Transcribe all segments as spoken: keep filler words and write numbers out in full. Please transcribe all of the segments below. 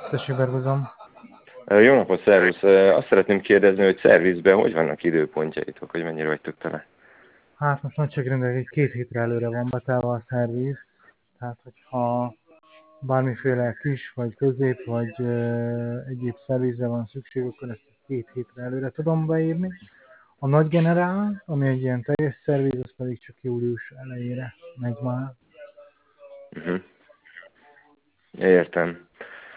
Tessék, Bergozom. Jó napot, szervusz! Azt szeretném kérdezni, hogy szervizben hogy vannak időpontjaitok, hogy mennyire vagytok tele? Hát most nagyságrendileg egy két hétre előre van betelve a szerviz, tehát hogyha bármiféle kis, vagy közép, vagy ö, egyéb szervizre van szükség, akkor ezt két hétre előre tudom beírni. A nagy generál, ami egy ilyen teljes szerviz, az pedig csak július elejére megy már. Uh-huh. Értem.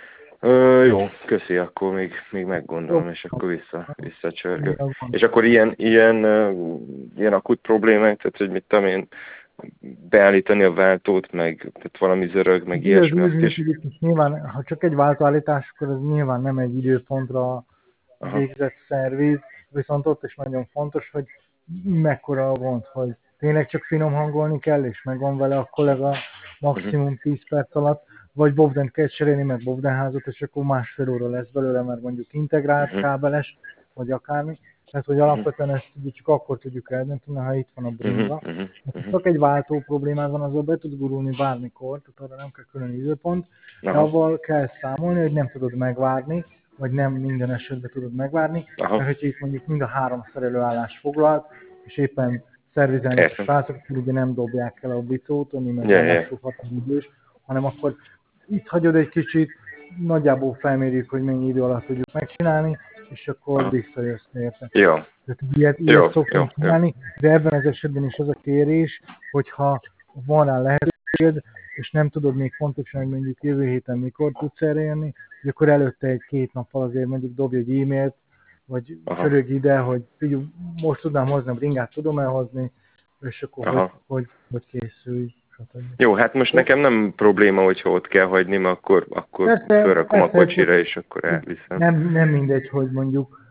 Ö, jó, köszi, akkor még, még meggondolom, és akkor vissza, visszacsörgök. És akkor ilyen, ilyen, uh, ilyen akut problémák, tehát hogy mit tudom én, beállítani a váltót, meg tehát valami zörög, meg ilyesmi, azt is. Nyilván, ha csak egy váltóállítás, akkor ez nyilván nem egy időpontra Aha. végzett szerviz, viszont ott is nagyon fontos, hogy mekkora a gond, hogy tényleg csak finom hangolni kell, és megvan vele a kollega maximum tíz perc alatt, vagy bovdent kell cserélni, meg bovdenházat, és akkor másfél óra lesz belőle, mert mondjuk integrált, kábeles, vagy akármi. Tehát, hogy alapvetően ezt csak akkor tudjuk eldönteni, ha itt van a bringa. Ha csak egy váltó problémád van, azzal be tud gurulni bármikor, tehát arra nem kell külön időpont, de avval kell számolni, hogy nem tudod megvárni, vagy nem minden esetben tudod megvárni, Aha. mert hogyha itt mondjuk mind a három szerelőállás foglalt, és éppen szervizelni a srácok, akkor ugye nem dobják el a bicót, ami meg yeah, yeah, yeah. lassú idős, hanem akkor itt hagyod egy kicsit, nagyjából felmérjük, hogy mennyi idő alatt tudjuk megcsinálni, és akkor Aha. visszajössz érte. Jó. Tehát ilyet, ilyet Jó, szoktunk jó, csinálni, de ebben az esetben is az a kérés, hogyha van rá lehetőséged, és nem tudod még pontosan, hogy mondjuk jövő héten mikor tudsz erre jönni, hogy akkor előtte egy-két nappal azért mondjuk dobj egy e-mailt, vagy csörög ide, hogy figyelj, most tudnám hozni, a bringát tudom elhozni, és akkor hogy, hogy, hogy készülj. Jó, hát most nekem nem probléma, hogyha ott kell hagyni, mert akkor, akkor fölrakom a kocsira, és akkor elviszem. Nem, nem mindegy, hogy mondjuk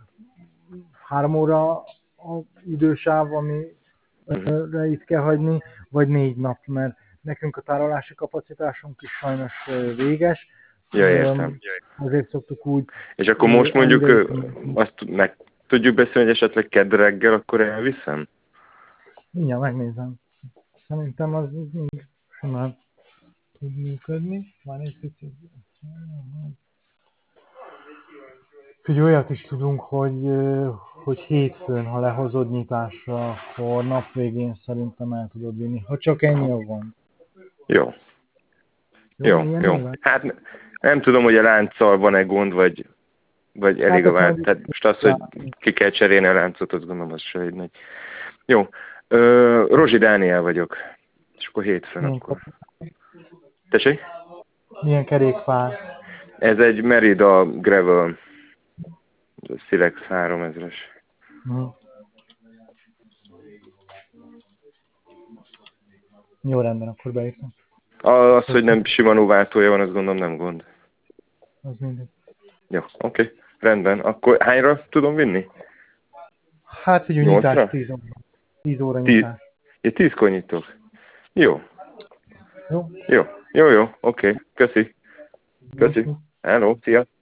három óra a idősáv, amire uh-huh. itt kell hagyni, vagy négy nap, mert nekünk a tárolási kapacitásunk is sajnos véges. Ja, értem. Azért szoktuk úgy... És akkor most mondjuk azt meg tudjuk beszélni, hogy esetleg kedd reggel, akkor elviszem? Mindjárt megnézem. Szerintem az még simán tud működni. Már egy picit... Figyelj, olyat is tudunk, hogy, hogy hétfőn, ha lehozod nyitásra, akkor nap végén szerintem el tudod vinni. Ha csak ennyi a van. Jó. Jó, jó. jó. Hát nem tudom, hogy a lánccal van-e gond, vagy, vagy elég hát a vált. Tehát most az, hogy ki kell cserélni a láncot, azt gondolom, az se egy nagy. Jó. Ö, Rozsi Dániel vagyok. És akkor hétfőn Milyen akkor. Tessék? Milyen kerékpár? Ez egy Merida Gravel. Silex háromezres. Hmm. Jó, rendben, akkor beírtam. Az, hogy nem Shimano váltója van, azt gondolom nem gond. Az mindegy. Jó, oké. Okay. Rendben. Akkor hányra tudom vinni? Hát figyelj, nyitás tíz óra. tíz óra nyitás. Ja, tízkor nyitok. Jó. Jó? Jó, jó, jó. Oké. Okay. Köszi. Köszi. Hello, szia.